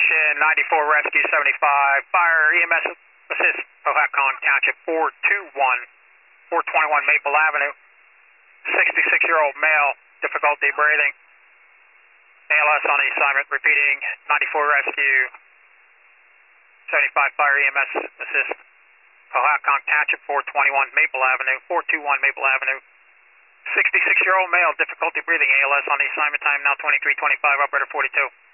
Station 94 Rescue 75, Fire EMS Assist, Powhatan Township 421 Maple Avenue. 66-year-old male, difficulty breathing. ALS on the assignment, repeating 94 Rescue 75 Fire EMS Assist, Powhatan Township 421 Maple Avenue, 421 Maple Avenue. 66-year-old male, difficulty breathing, ALS on the assignment, time now 23:25, operator 42.